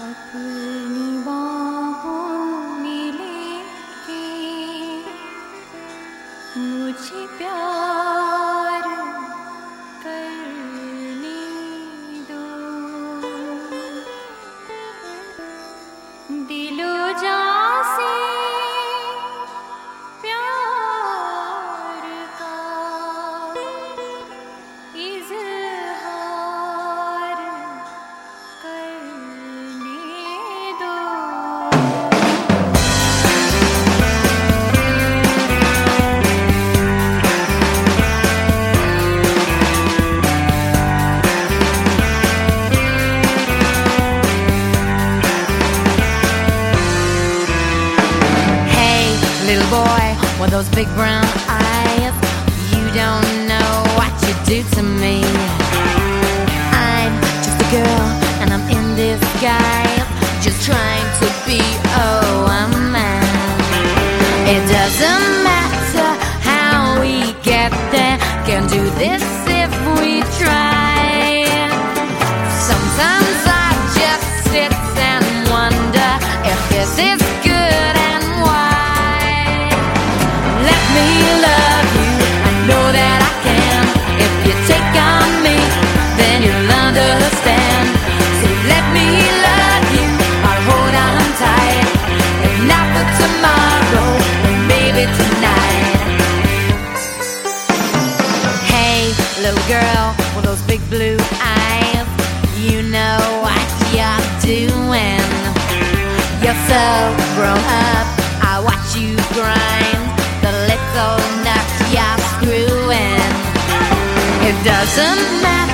अपनी बाहों में लेके मुझे प्यार करने दो, दिलो जान से प्यार का इज़हार करने दो। Hey, little boy, with those big brown eyes, you don't know what you do to me. I'm just a girl and I'm in disguise, just trying to be a man. It doesn't matter how we get there, can do this if we try. Sometimes I just sit and wonder if this is good and why. Let me love you, I know that I can. If you take on me, then you'll understand. So let me love you, I'll hold on tight. If not for tomorrow, then maybe tonight. Hey, little girl with those big blue eyes, you know what you're doing. You're so grown up, I watch you grind the little nut you're screwing. It doesn't matter